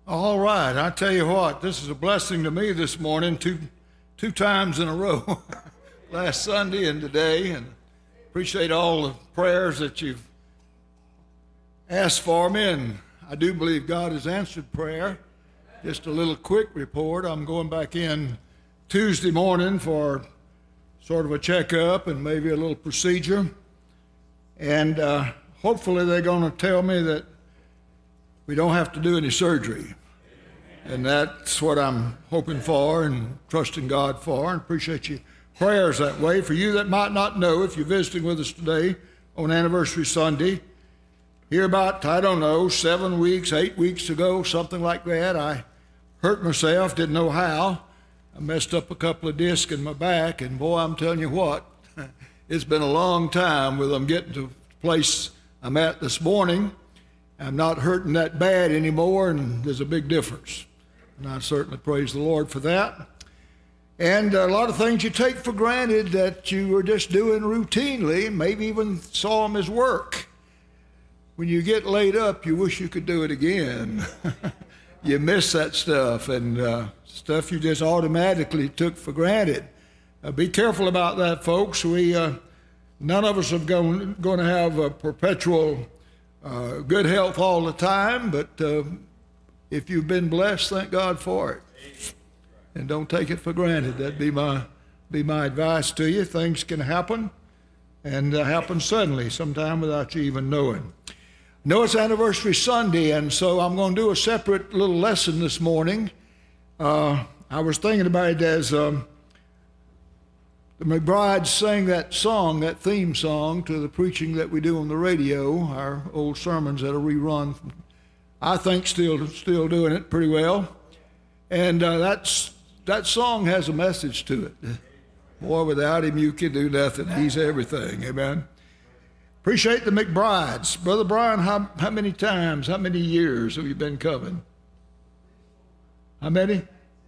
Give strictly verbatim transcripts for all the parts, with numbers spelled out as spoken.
All right, I tell you what, this is a blessing to me this morning, two two times in a row, last Sunday and today, and appreciate all the prayers that you've asked for me, and I do believe God has answered prayer. Just a little quick report. I'm going back in Tuesday morning for sort of a checkup and maybe a little procedure, and uh, hopefully they're going to tell me that we don't have to do any surgery. And that's what I'm hoping for and trusting God for, and appreciate your prayers that way. For you that might not know, if you're visiting with us today on Anniversary Sunday, here about, I don't know, seven weeks, eight weeks ago, something like that, I hurt myself, didn't know how. I messed up a couple of discs in my back, and boy, I'm telling you what, it's been a long time with them getting to the place I'm at this morning. I'm not hurting that bad anymore, and there's a big difference. And I certainly praise the Lord for that. And a lot of things you take for granted that you were just doing routinely, maybe even saw them as work. When you get laid up, you wish you could do it again. You miss that stuff, and uh, stuff you just automatically took for granted. Uh, be careful about that, folks. We uh, none of us are going, going to have a perpetual Uh, good health all the time, but uh, if you've been blessed, thank God for it. And don't take it for granted. That'd be my be my advice to you. Things can happen, and uh, happen suddenly, sometime without you even knowing. I know it's Anniversary Sunday, and so I'm going to do a separate little lesson this morning. Uh, I was thinking about it as um, the McBrides sang that song, that theme song, to the preaching that we do on the radio, our old sermons that are rerun. I think still still doing it pretty well. And uh, that's that song has a message to it. Boy, without him you can do nothing. He's everything. Amen. Appreciate the McBrides. Brother Brian, how, how many times, how many years have you been coming? How many?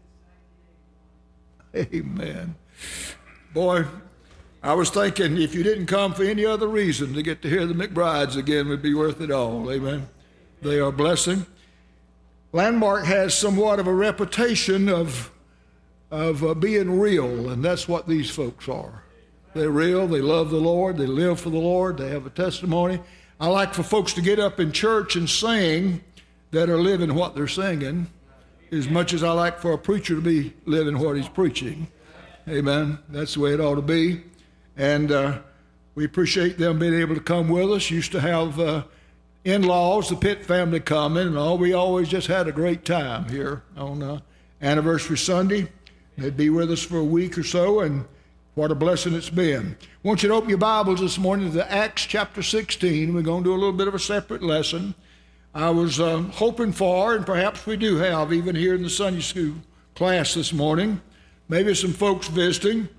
Amen. Boy, I was thinking if you didn't come for any other reason, to get to hear the McBrides again would be worth it all. Amen. They are a blessing. Landmark has somewhat of a reputation of, of uh, being real, and that's what these folks are. They're real. They love the Lord. They live for the Lord. They have a testimony. I like for folks to get up in church and sing that are living what they're singing, as much as I like for a preacher to be living what he's preaching. Amen. That's the way it ought to be. And uh, we appreciate them being able to come with us. Used to have uh, in-laws, the Pitt family coming, and all. We always just had a great time here on uh, Anniversary Sunday. They'd be with us for a week or so, and what a blessing it's been. I want you to open your Bibles this morning to Acts chapter sixteen. We're going to do a little bit of a separate lesson. I was uh, hoping for, and perhaps we do have, even here in the Sunday school class this morning, maybe some folks visiting.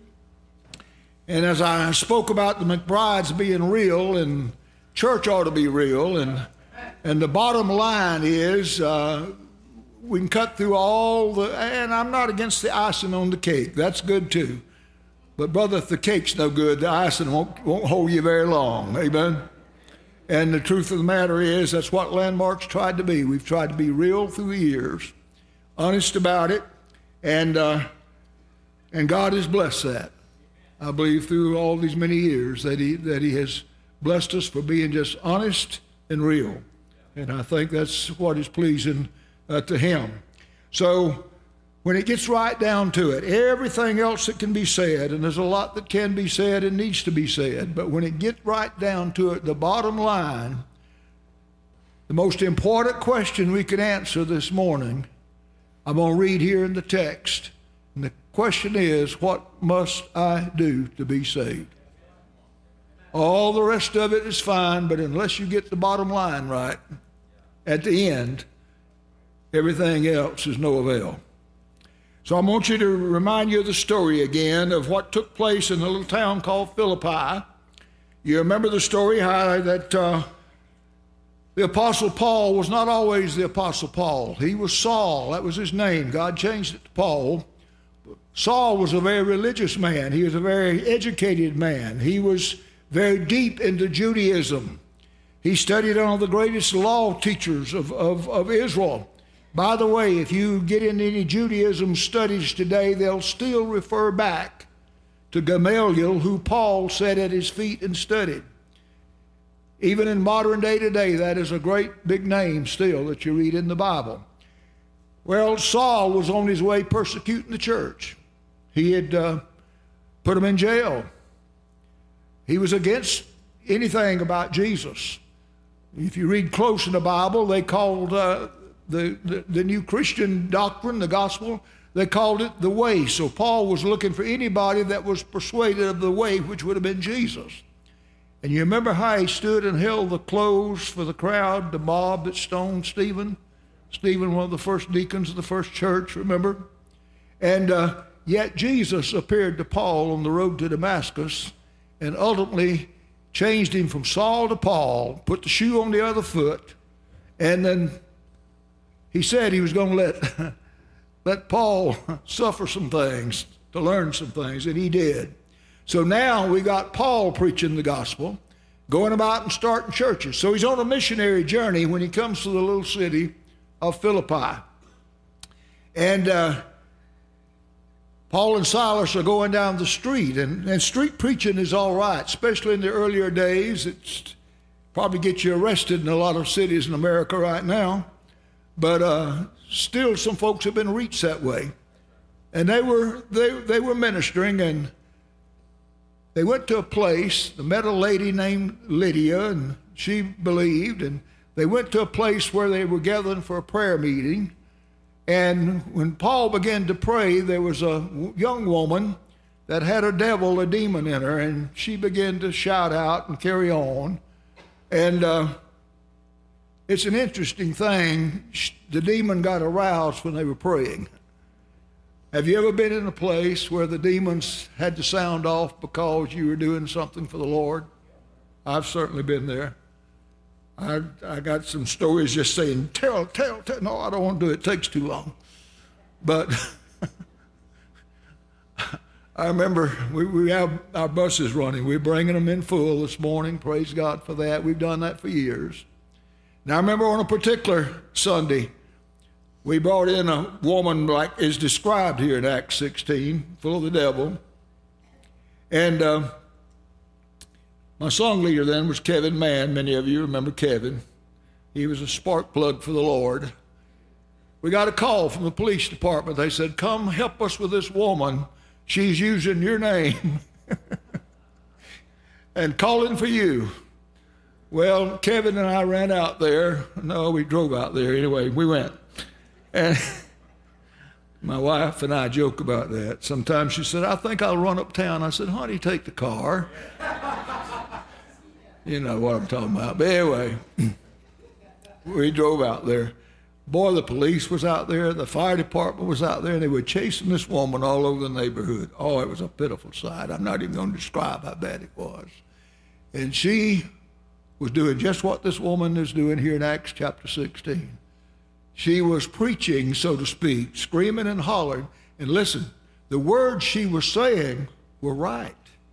And as I spoke about the McBrides being real, and church ought to be real, and and the bottom line is uh, we can cut through all the, and I'm not against the icing on the cake. That's good too. But brother, if the cake's no good, the icing won't, won't hold you very long. Amen? And the truth of the matter is that's what Landmark's tried to be. We've tried to be real through the years, honest about it, and uh, And God has blessed that. I believe through all these many years that he that he has blessed us for being just honest and real. And I think that's what is pleasing uh, to him. So when it gets right down to it, everything else that can be said, and there's a lot that can be said and needs to be said, but when it gets right down to it, the bottom line, the most important question we can answer this morning, I'm going to read here in the text. And the question is, what must I do to be saved? All the rest of it is fine, but unless you get the bottom line right, at the end, everything else is no avail. So I want you to remind you of the story again of what took place in a little town called Philippi. You remember the story, how that uh, the Apostle Paul was not always the Apostle Paul. He was Saul. That was his name. God changed it to Paul. Saul was a very religious man. He was a very educated man. He was very deep into Judaism. He studied under the greatest law teachers of, of, of Israel. By the way, if you get in any Judaism studies today, they'll still refer back to Gamaliel, who Paul sat at his feet and studied. Even in modern day today, that is a great big name still that you read in the Bible. Well, Saul was on his way persecuting the church. He had uh, put him in jail. He was against anything about Jesus. If you read close in the Bible, they called uh, the, the, the new Christian doctrine, the gospel, they called it the way. So Paul was looking for anybody that was persuaded of the way, which would have been Jesus. And you remember how he stood and held the clothes for the crowd, the mob that stoned Stephen? Stephen, one of the first deacons of the first church, remember? And uh, yet Jesus appeared to Paul on the road to Damascus and ultimately changed him from Saul to Paul, put the shoe on the other foot, and then he said he was going to let, let Paul suffer some things, to learn some things, and he did. So now we got Paul preaching the gospel, going about and starting churches. So he's on a missionary journey when he comes to the little city of Philippi. And uh, Paul and Silas are going down the street, and, and street preaching is all right, especially in the earlier days. It's probably get you arrested in a lot of cities in America right now, but uh, still some folks have been reached that way. And they were they they were ministering, and they went to a place. They met a lady named Lydia, and she believed, and they went to a place where they were gathering for a prayer meeting. And when Paul began to pray, there was a young woman that had a devil, a demon in her, and she began to shout out and carry on. And uh, it's an interesting thing. The demon got aroused when they were praying. Have you ever been in a place where the demons had to sound off because you were doing something for the Lord? I've certainly been there. I, I got some stories just saying, tell, tell, tell. No, I don't want to do it. It takes too long. But I remember we, we have our buses running. We're bringing them in full this morning. Praise God for that. We've done that for years. Now, I remember on a particular Sunday, we brought in a woman like is described here in Acts sixteen, full of the devil. And uh, my song leader then was Kevin Mann. Many of you remember Kevin. He was a spark plug for the Lord. We got a call from the police department. They said, come help us with this woman. She's using your name and calling for you. Well, Kevin and I ran out there. No, we drove out there. Anyway, we went. And my wife and I joke about that. Sometimes she said, I think I'll run uptown. I said, honey, take the car. You know what I'm talking about. But anyway, we drove out there. Boy, the police was out there. The fire department was out there. And they were chasing this woman all over the neighborhood. Oh, it was a pitiful sight. I'm not even going to describe how bad it was. And she was doing just what this woman is doing here in Acts chapter sixteen. She was preaching, so to speak, screaming and hollering. And listen, the words she was saying were right.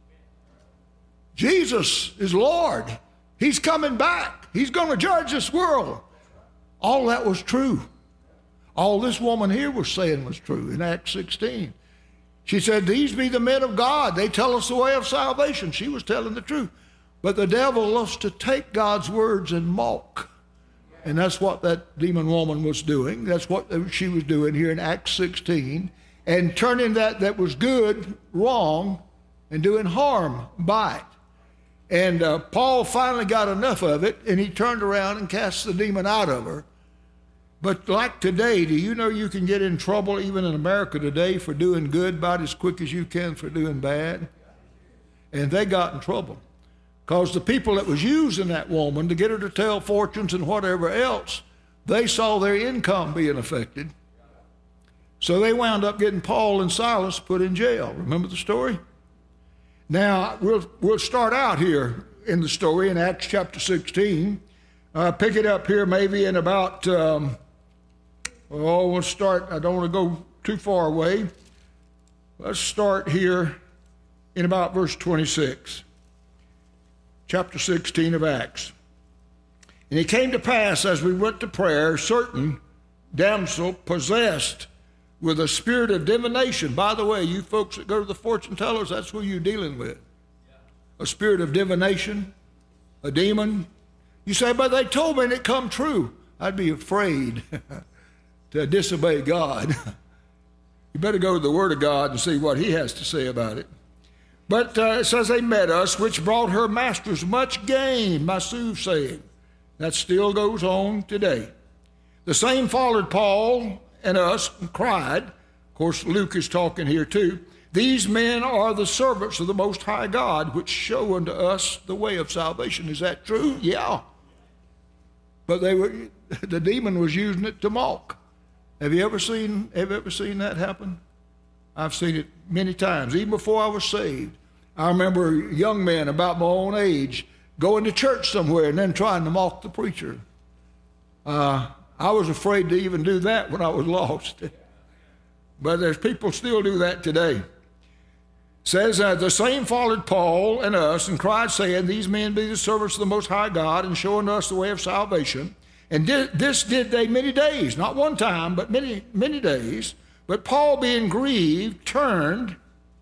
Jesus is Lord. He's coming back. He's going to judge this world. All that was true. All this woman here was saying was true in Acts sixteen. She said, these be the men of God. They tell us the way of salvation. She was telling the truth. But the devil loves to take God's words and mock. And that's what that demon woman was doing. That's what she was doing here in Acts sixteen. And turning that that was good wrong and doing harm by it. And uh, Paul finally got enough of it, and he turned around and cast the demon out of her. But like today, do you know you can get in trouble even in America today for doing good about as quick as you can for doing bad? And they got in trouble. Because the people that was using that woman to get her to tell fortunes and whatever else, they saw their income being affected. So they wound up getting Paul and Silas put in jail. Remember the story? Now, we'll, we'll start out here in the story in Acts chapter sixteen. Uh, pick it up here maybe in about, um, oh, we'll start, I don't want to go too far away. Let's start here in about verse twenty-six. Chapter sixteen of Acts. And it came to pass as we went to prayer, certain damsel possessed with a spirit of divination. By the way, you folks that go to the fortune tellers, that's who you're dealing with. A spirit of divination, a demon. You say, but they told me and it come true. I'd be afraid to disobey God. You better go to the Word of God and see what He has to say about it. But uh, it says they met us, which brought her masters much gain by soothsaying. That still goes on today. The same followed Paul and us and cried. Of course, Luke is talking here too. These men are the servants of the Most High God, which show unto us the way of salvation. Is that true? Yeah. But they were, the demon was using it to mock. Have you ever seen, have you ever seen that happen? I've seen it many times, even before I was saved. I remember young men about my own age going to church somewhere and then trying to mock the preacher. Uh, I was afraid to even do that when I was lost. But there's people still do that today. Says, uh, the same followed Paul and us and cried, saying, these men be the servants of the Most High God, and showing us the way of salvation. And did, this did they many days, not one time, but many, many days. But Paul, being grieved, turned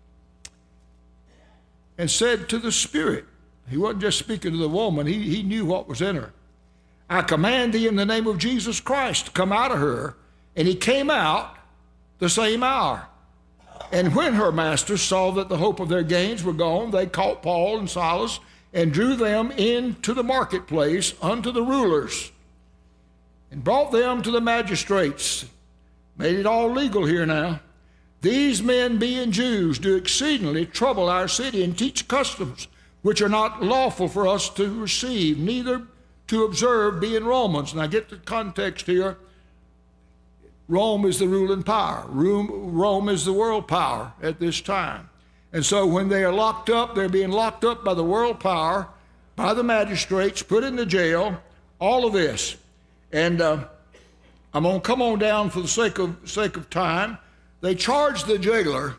and said to the Spirit, he wasn't just speaking to the woman, he, he knew what was in her. I command thee in the name of Jesus Christ to come out of her. And he came out the same hour. And when her masters saw that the hope of their gains were gone, they caught Paul and Silas and drew them into the marketplace unto the rulers and brought them to the magistrates. Made it all legal here now. These men, being Jews, do exceedingly trouble our city and teach customs which are not lawful for us to receive, neither to observe, being Romans. Now get the context here. Rome is the ruling power. Rome is the world power at this time. And so when they are locked up, they're being locked up by the world power, by the magistrates, put in the jail, all of this. And uh, I'm going to come on down for the sake of, sake of time. They charge the jailer,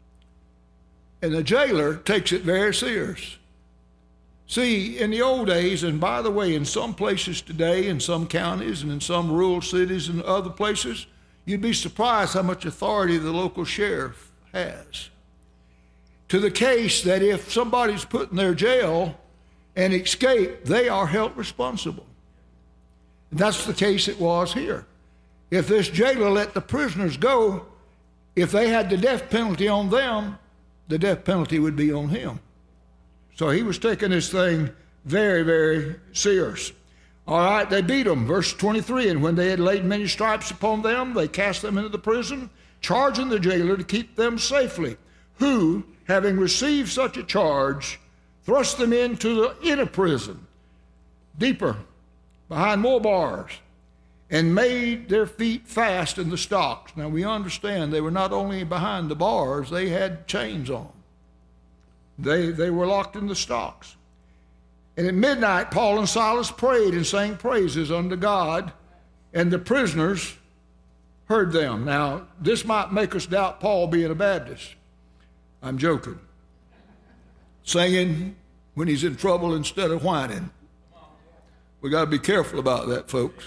and the jailer takes it very serious. See, in the old days, and by the way, in some places today, in some counties and in some rural cities and other places, you'd be surprised how much authority the local sheriff has. To the case that if somebody's put in their jail and escape, they are held responsible. And that's the case it was here. If this jailer let the prisoners go, if they had the death penalty on them, the death penalty would be on him. So he was taking this thing very, very serious. All right, they beat them. Verse twenty-three, and when they had laid many stripes upon them, they cast them into the prison, charging the jailer to keep them safely, who, having received such a charge, thrust them into the inner prison, deeper, behind more bars, and made their feet fast in the stocks. Now we understand they were not only behind the bars, they had chains on. They, they were locked in the stocks. And at midnight, Paul and Silas prayed and sang praises unto God, and the prisoners heard them. Now, this might make us doubt Paul being a Baptist. I'm joking. Singing when he's in trouble instead of whining. We got to be careful about that, folks.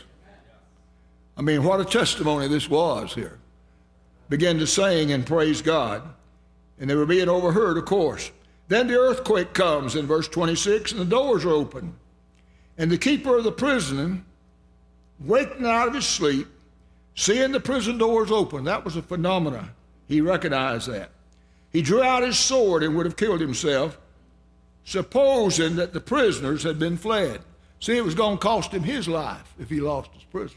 I mean, what a testimony this was here. Began to sing and praise God, and they were being overheard, of course. Then the earthquake comes in verse twenty-six, and the doors are open. And the keeper of the prison, waking out of his sleep, seeing the prison doors open, that was a phenomenon. He recognized that. He drew out his sword and would have killed himself, supposing that the prisoners had been fled. See, it was going to cost him his life if he lost his prisoners.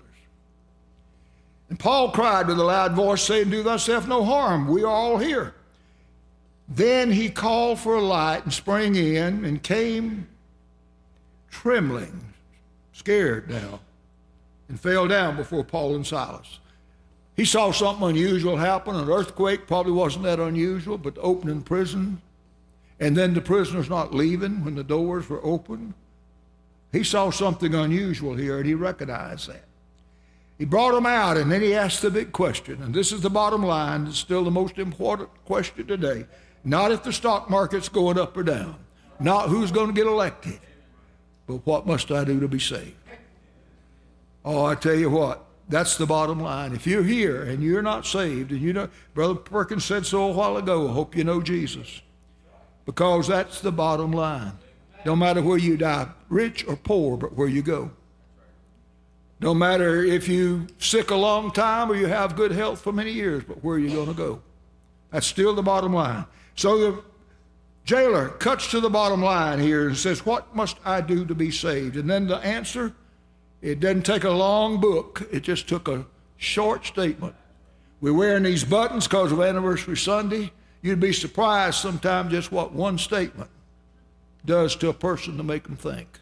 And Paul cried with a loud voice, saying, do thyself no harm, we are all here. Then he called for a light and sprang in and came trembling, scared now, and fell down before Paul and Silas. He saw something unusual happen. An earthquake probably wasn't that unusual, but opening prison, and then the prisoners not leaving when the doors were open. He saw something unusual here, and he recognized that. He brought them out, and then he asked the big question, and this is the bottom line. It's still the most important question today. Not if the stock market's going up or down, not who's going to get elected, but what must I do to be saved? Oh, I tell you what, That's the bottom line. If you're here and you're not saved, and you know, Brother Perkins said so a while ago, I hope you know Jesus. Because that's the bottom line. No matter where you die, rich or poor, but where you go. No matter if you're sick a long time or you have good health for many years, but where are you going to go? That's still the bottom line. So the jailer cuts to the bottom line here and says, what must I do to be saved? And then the answer, it doesn't take a long book. It just took a short statement. We're wearing these buttons because of Anniversary Sunday. You'd be surprised sometimes just what one statement does to a person to make them think.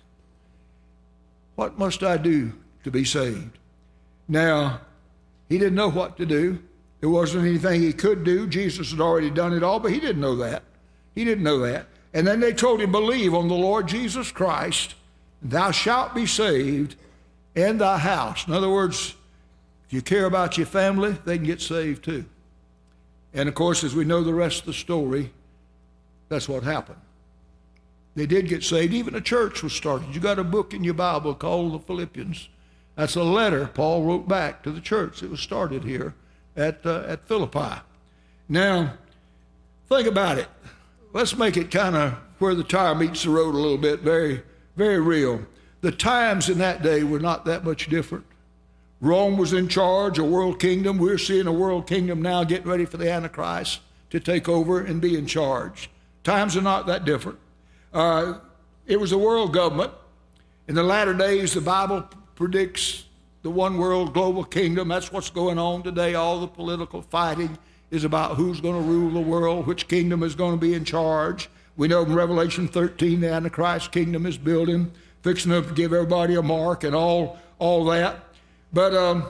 What must I do to be saved? Now, he didn't know what to do. There wasn't anything he could do. Jesus had already done it all, but he didn't know that. He didn't know that. And then they told him, believe on the Lord Jesus Christ, thou shalt be saved in thy house. In other words, if you care about your family, they can get saved too. And of course, as we know the rest of the story, that's what happened. They did get saved. Even a church was started. You got a book in your Bible called the Philippians. That's a letter Paul wrote back to the church. It was started here at, uh, at Philippi. Now, think about it. Let's make it kind of where the tire meets the road a little bit, very, very real. The times in that day were not that much different. Rome was in charge, a world kingdom. We're seeing a world kingdom now getting ready for the Antichrist to take over and be in charge. Times are not that different. Uh, it was a world government. In the latter days, the Bible predicts the one world global kingdom. That's what's going on today. All the political fighting is about who's going to rule the world, which kingdom is going to be in charge. We know in Revelation thirteen, the Antichrist kingdom is building, fixing to give everybody a mark and all, all that. But um,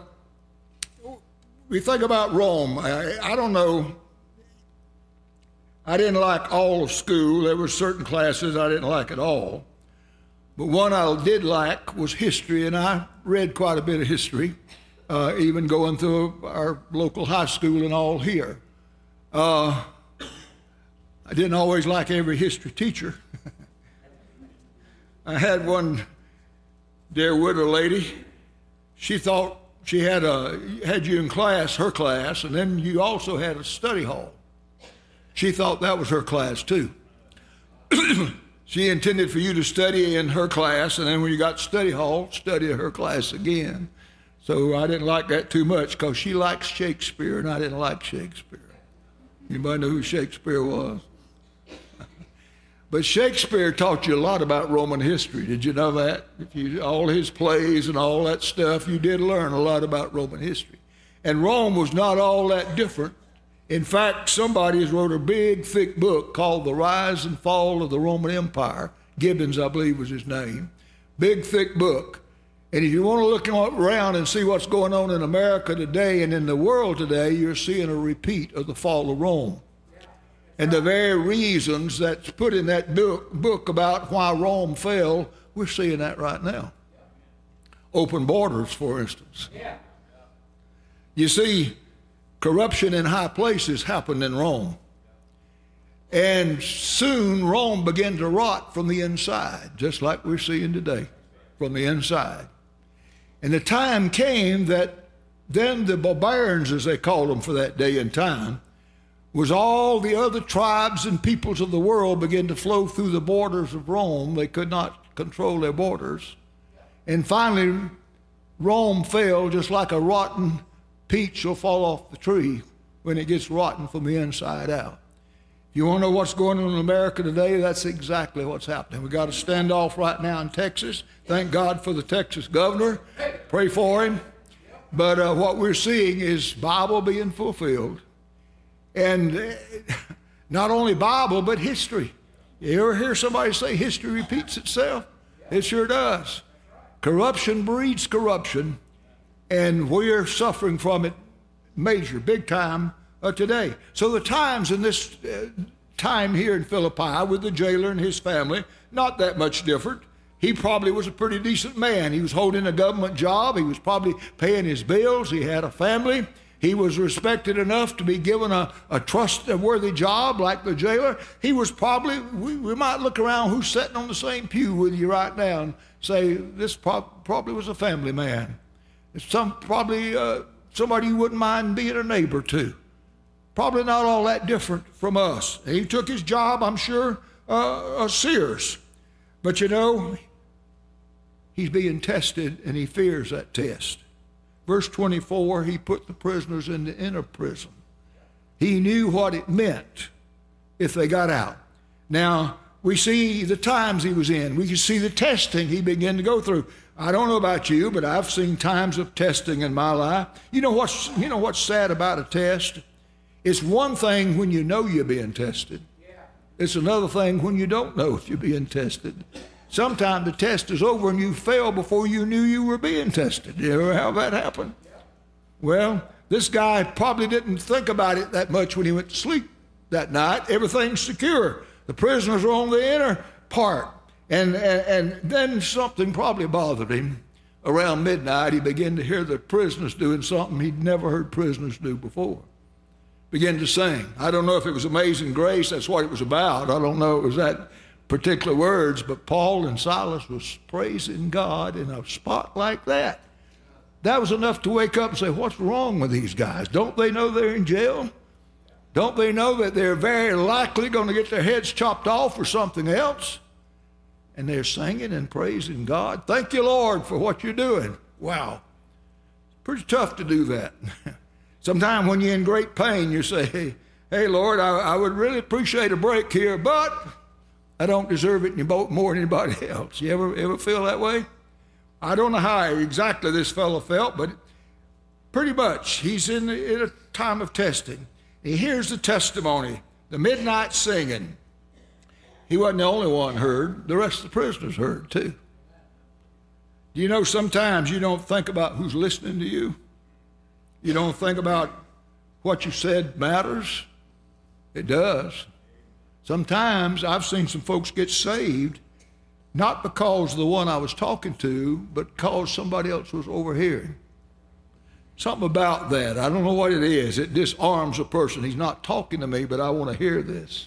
we think about Rome. I, I don't know. I didn't like all of school. There were certain classes I didn't like at all. But one I did like was history, and I read quite a bit of history, uh, even going through our local high school and all here. Uh, I didn't always like every history teacher. I had one dear widow lady. She thought she had a had you in class, her class, and then you also had a study hall. She thought that was her class too. She intended for you to study in her class, and then when you got study hall, study her class again. So I didn't like that too much because she likes Shakespeare, and I didn't like Shakespeare. Anybody know who Shakespeare was? But Shakespeare taught you a lot about Roman history. Did you know that? If you, all his plays and all that stuff, you did learn a lot about Roman history. And Rome was not all that different. In fact, somebody has wrote a big, thick book called The Rise and Fall of the Roman Empire. Gibbons, I believe, was his name. Big, thick book. And if you want to look around and see what's going on in America today and in the world today, you're seeing a repeat of the fall of Rome. And the very reasons that's put in that book, book about why Rome fell, we're seeing that right now. Open borders, for instance. You see, corruption in high places happened in Rome. And soon Rome began to rot from the inside, just like we're seeing today, from the inside. And the time came that then the barbarians, as they called them for that day and time, was all the other tribes and peoples of the world began to flow through the borders of Rome. They could not control their borders. And finally, Rome fell just like a rotten peach will fall off the tree when it gets rotten from the inside out. If you want to know what's going on in America today, that's exactly what's happening. We've got a standoff right now in Texas. Thank God for the Texas governor. Pray for him. But uh, what we're seeing is Bible being fulfilled. And not only Bible, but history. You ever hear somebody say history repeats itself? It sure does. Corruption breeds corruption, and we're suffering from it major, big time uh, today. So the times in this uh, time here in Philippi with the jailer and his family, not that much different. He probably was a pretty decent man. He was holding a government job. He was probably paying his bills. He had a family. He was respected enough to be given a, a trustworthy job like the jailer. He was probably, we, we might look around who's sitting on the same pew with you right now and say, this pro- probably was a family man. It's some probably uh, somebody you wouldn't mind being a neighbor to. Probably not all that different from us. He took his job, I'm sure, uh, uh, Sears. But you know, he's being tested and he fears that test. Verse twenty-four, he put the prisoners in the inner prison. He knew what it meant if they got out. Now, we see the times he was in. We can see the testing he began to go through. I don't know about you, but I've seen times of testing in my life. You know what's, you know what's sad about a test? It's one thing when you know you're being tested. It's another thing when you don't know if you're being tested. Sometimes the test is over and you fail before you knew you were being tested. You ever have that happen? Well, this guy probably didn't think about it that much when he went to sleep that night. Everything's secure. The prisoners are on the inner part. And, and, and then something probably bothered him. Around midnight, he began to hear the prisoners doing something he'd never heard prisoners do before. Began to sing. I don't know if it was Amazing Grace, that's what it was about. I don't know if it was that particular words, but Paul and Silas was praising God in a spot like that. That was enough to wake up and say, what's wrong with these guys? Don't they know they're in jail? Don't they know that they're very likely going to get their heads chopped off or something else? And they're singing and praising God. Thank you, Lord, for what you're doing. Wow. Pretty tough to do that. Sometimes when you're in great pain, you say, hey, hey Lord, I, I would really appreciate a break here, but I don't deserve it any more than anybody else. You ever, ever feel that way? I don't know how exactly this fellow felt, but pretty much he's in, in a time of testing. He hears the testimony, the midnight singing. He wasn't the only one heard. The rest of the prisoners heard too. Do you know sometimes you don't think about who's listening to you? You don't think about what you said matters? It does. Sometimes I've seen some folks get saved, not because of the one I was talking to, but because somebody else was overhearing. Something about that. I don't know what it is. It disarms a person. He's not talking to me, but I want to hear this.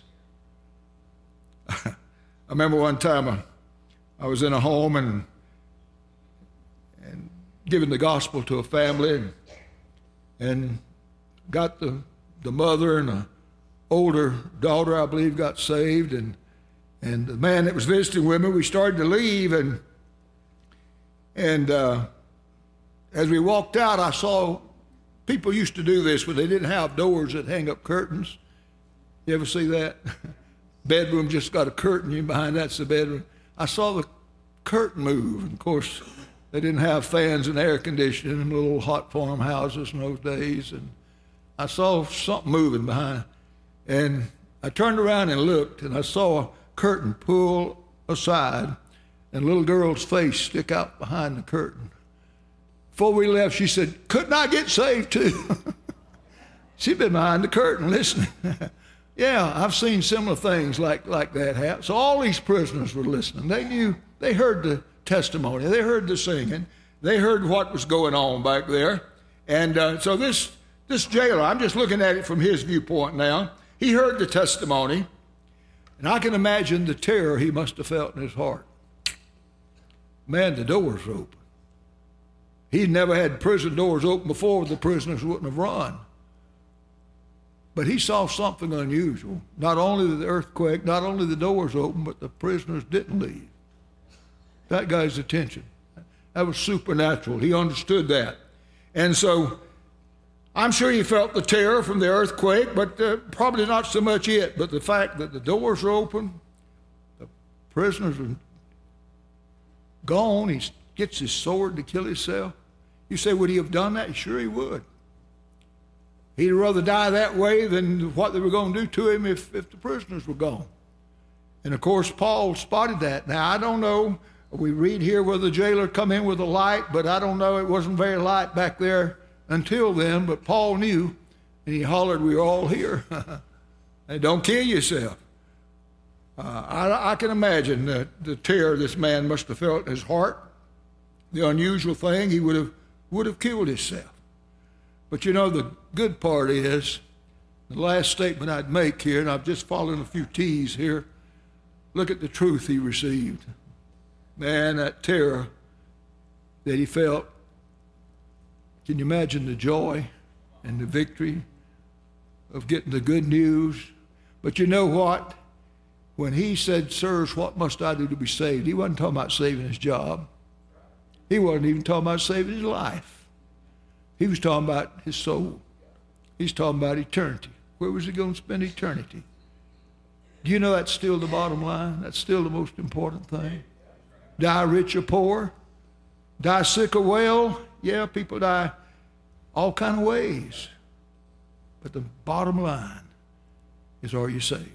I remember one time I, I was in a home and, and giving the gospel to a family and, and got the, the mother and a older daughter, I believe, got saved, and and the man that was visiting with me, we started to leave, and and uh, as we walked out, I saw people used to do this, but they didn't have doors that hang up curtains. You ever see that? Bedroom just got a curtain, you behind that's the bedroom. I saw the curtain move, and of course, they didn't have fans and air conditioning in little hot farmhouses in those days, and I saw something moving behind. And I turned around and looked, and I saw a curtain pull aside and a little girl's face stick out behind the curtain. Before we left, she said, couldn't I get saved too? She'd been behind the curtain listening. Yeah, I've seen similar things like, like that happen. So all these prisoners were listening. They knew, they heard the testimony. They heard the singing. They heard what was going on back there. And uh, so this, this jailer, I'm just looking at it from his viewpoint now. He heard the testimony, and I can imagine the terror he must have felt in his heart. Man, the doors were open. He'd never had prison doors open before. The prisoners wouldn't have run. But he saw something unusual. Not only the earthquake, not only the doors open, but the prisoners didn't leave. That got his attention. That was supernatural. He understood that. And so I'm sure he felt the terror from the earthquake, but uh, probably not so much it, but the fact that the doors are open, the prisoners are gone, he gets his sword to kill himself. You say, would he have done that? Sure he would. He'd rather die that way than what they were going to do to him if, if the prisoners were gone. And of course, Paul spotted that. Now, I don't know, we read here where the jailer come in with a light, but I don't know, it wasn't very light back there until then, but Paul knew, and he hollered, we're all here. Hey, don't kill yourself. Uh, I, I can imagine the, the terror this man must have felt in his heart. The unusual thing, he would have would have killed himself. But you know, the good part is, the last statement I'd make here, and I've just followed a few T's here, look at the truth he received. Man, that terror that he felt Can you imagine the joy and the victory of getting the good news? But you know what? When he said, sirs, what must I do to be saved? He wasn't talking about saving his job. He wasn't even talking about saving his life. He was talking about his soul. He's talking about eternity. Where was he going to spend eternity? Do you know that's still the bottom line? That's still the most important thing. Die rich or poor, die sick or well. Yeah, people die all kind of ways. But the bottom line is, are you saved?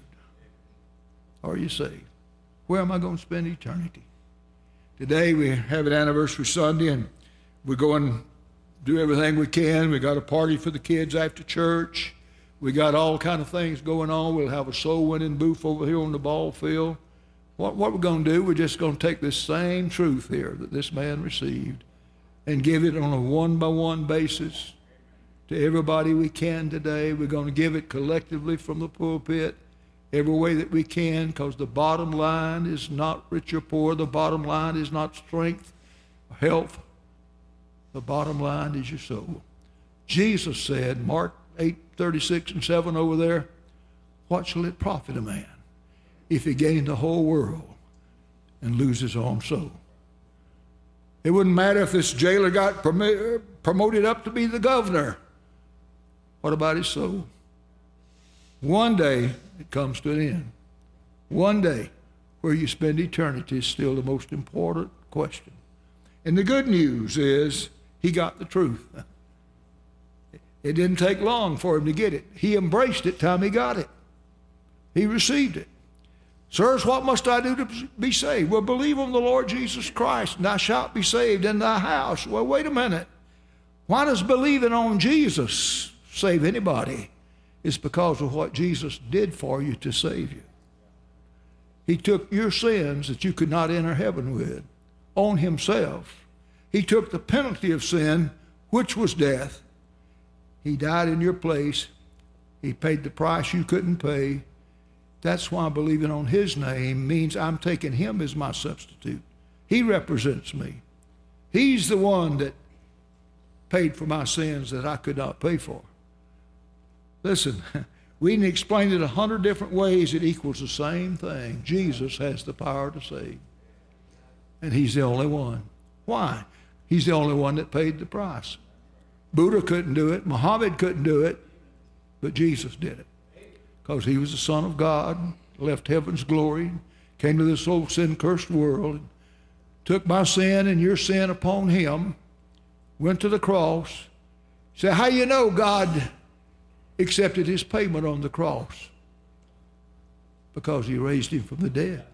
Are you saved? Where am I going to spend eternity? Today we have an anniversary Sunday, and we're going to do everything we can. We got a party for the kids after church. We got all kind of things going on. We'll have a soul winning booth over here on the ball field. What, what we're going to do, we're just going to take this same truth here that this man received and give it on a one-by-one basis to everybody we can today. We're going to give it collectively from the pulpit every way that we can, because the bottom line is not rich or poor. The bottom line is not strength or health. The bottom line is your soul. Jesus said, Mark eight thirty-six and seven over there, what shall it profit a man if he gain the whole world and lose his own soul? It wouldn't matter if this jailer got prom- promoted up to be the governor. What about his soul? One day it comes to an end. One day where you spend eternity is still the most important question. And the good news is he got the truth. It didn't take long for him to get it. He embraced it time he got it. He received it. Sirs, what must I do to be saved? Well, believe on the Lord Jesus Christ, and thou shalt be saved in thy house. Well, wait a minute. Why does believing on Jesus save anybody? It's because of what Jesus did for you to save you. He took your sins that you could not enter heaven with on himself. He took the penalty of sin, which was death. He died in your place. He paid the price you couldn't pay. That's why believing on his name means I'm taking him as my substitute. He represents me. He's the one that paid for my sins that I could not pay for. Listen, we can explain it a hundred different ways. It equals the same thing. Jesus has the power to save. And he's the only one. Why? He's the only one that paid the price. Buddha couldn't do it. Muhammad couldn't do it. But Jesus did it. Because he was the Son of God, left heaven's glory, came to this old sin-cursed world, took my sin and your sin upon him, went to the cross. Say, how you know God accepted his payment on the cross? Because he raised him from the dead.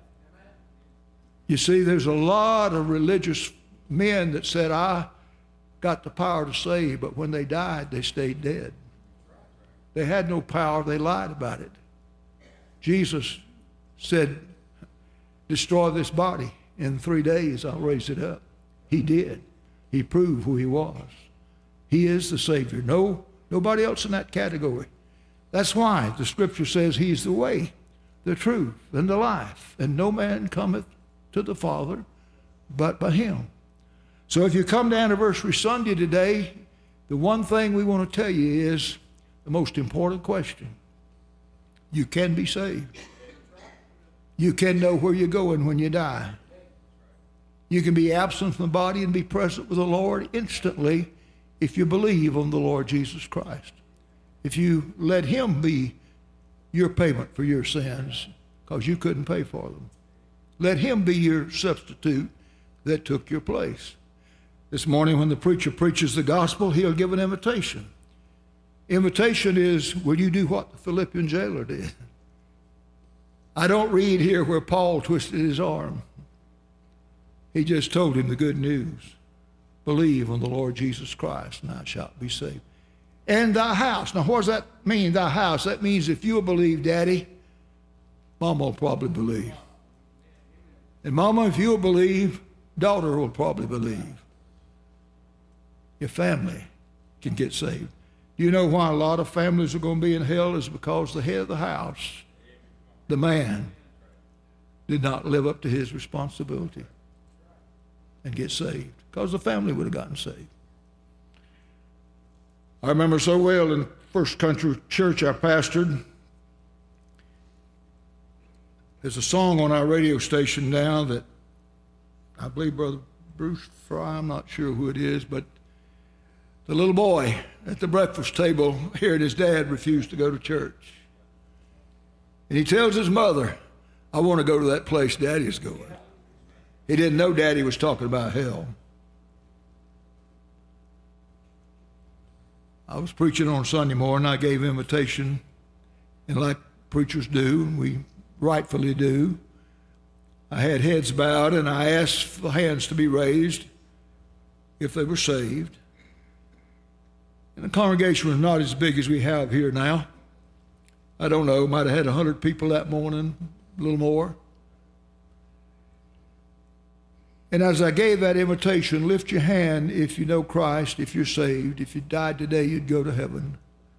You see, there's a lot of religious men that said, I got the power to save, but when they died, they stayed dead. They had no power. They lied about it. Jesus said, destroy this body. In three days, I'll raise it up. He did. He proved who he was. He is the Savior. No, nobody else in that category. That's why the Scripture says he's the way, the truth, and the life. And no man cometh to the Father but by him. So if you come to Anniversary Sunday today, the one thing we want to tell you is the most important question. You can be saved. You can know where you're going when you die. You can be absent from the body and be present with the Lord instantly if you believe on the Lord Jesus Christ. If you let him be your payment for your sins, because you couldn't pay for them. Let him be your substitute that took your place. This morning when the preacher preaches the gospel, he'll give an invitation. Invitation is, will you do what the Philippian jailer did? I don't read here where Paul twisted his arm. He just told him the good news. Believe on the Lord Jesus Christ, and thou shalt be saved. And thy house. Now, what does that mean, thy house? That means if you'll believe, Daddy, Mama will probably believe. And Mama, if you'll believe, daughter will probably believe. Your family can get saved. Do you know why a lot of families are going to be in hell? Is because the head of the house, the man, did not live up to his responsibility and get saved. Because the family would have gotten saved. I remember so well in First Country Church I pastored. There's a song on our radio station now that I believe Brother Bruce Fry, I'm not sure who it is, but the little boy at the breakfast table hearing his dad refuse to go to church. And he tells his mother, I want to go to that place Daddy's going. He didn't know Daddy was talking about hell. I was preaching on Sunday morning. I gave invitation, and like preachers do, and we rightfully do, I had heads bowed, and I asked for hands to be raised if they were saved. And the congregation was not as big as we have here now. I don't know, might have had one hundred people that morning, a little more. And as I gave that invitation, lift your hand if you know Christ, if you're saved. If you died today, you'd go to heaven.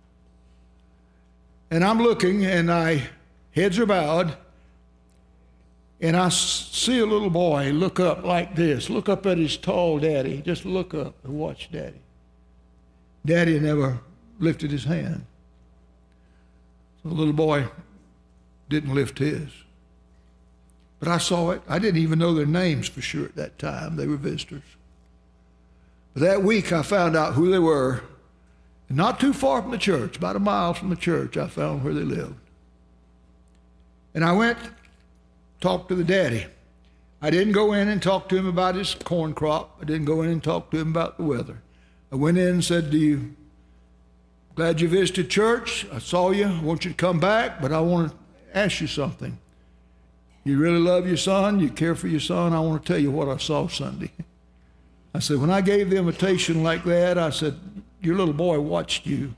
And I'm looking, and I, heads are bowed, and I see a little boy look up like this, look up at his tall daddy, just look up and watch Daddy. Daddy never lifted his hand. So the little boy didn't lift his. But I saw it. I didn't even know their names for sure at that time. They were visitors. But that week I found out who they were. And not too far from the church, about a mile from the church, I found where they lived. And I went, talked to the daddy. I didn't go in and talk to him about his corn crop. I didn't go in and talk to him about the weather. I went in and said, "Do you, glad you visited church. I saw you. I want you to come back, but I want to ask you something. You really love your son? You care for your son? I want to tell you what I saw Sunday." I said, when I gave the invitation like that, I said, your little boy watched you.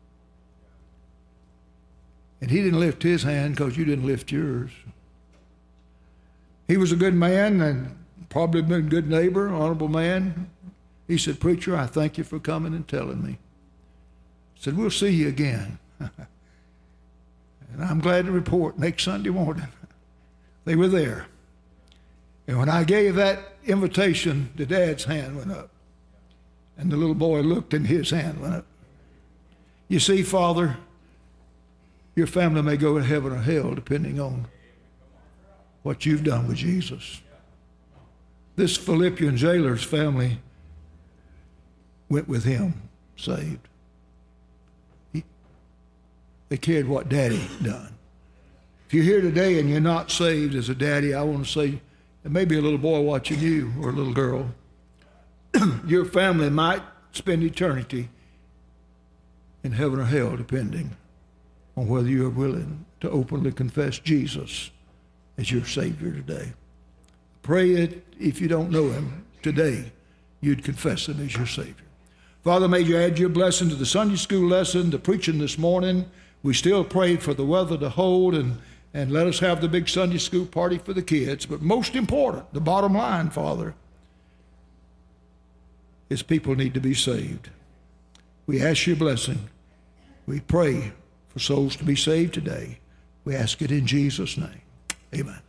And he didn't lift his hand because you didn't lift yours. He was a good man and probably been a good neighbor, honorable man. He said, "Preacher, I thank you for coming and telling me." I said, "We'll see you again." And I'm glad to report next Sunday morning, they were there. And when I gave that invitation, the dad's hand went up. And the little boy looked and his hand went up. You see, Father, your family may go to heaven or hell depending on what you've done with Jesus. This Philippian jailer's family went with him, saved. He, they cared what Daddy done. If you're here today and you're not saved as a daddy, I want to say, there may be a little boy watching you or a little girl. Your family might spend eternity in heaven or hell, depending on whether you are willing to openly confess Jesus as your Savior today. Pray that if you don't know him today, you'd confess him as your Savior. Father, may you add your blessing to the Sunday school lesson, the preaching this morning. We still pray for the weather to hold, and, and let us have the big Sunday school party for the kids. But most important, the bottom line, Father, is people need to be saved. We ask your blessing. We pray for souls to be saved today. We ask it in Jesus' name. Amen.